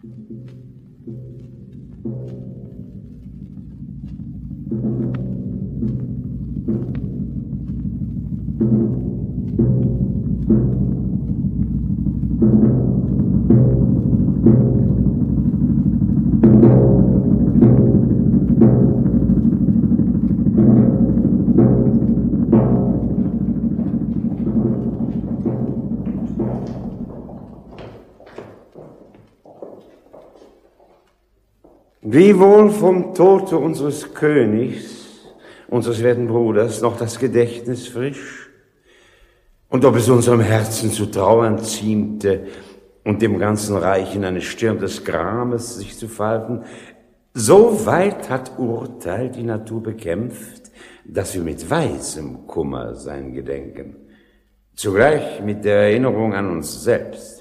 Wie wohl vom Tode unseres Königs, unseres werten Bruders, noch das Gedächtnis frisch? Und ob es unserem Herzen zu trauern ziemte und dem ganzen Reich in eine Stirn des Grames sich zu falten, so weit hat Urteil die Natur bekämpft, dass wir mit weisem Kummer sein gedenken, zugleich mit der Erinnerung an uns selbst.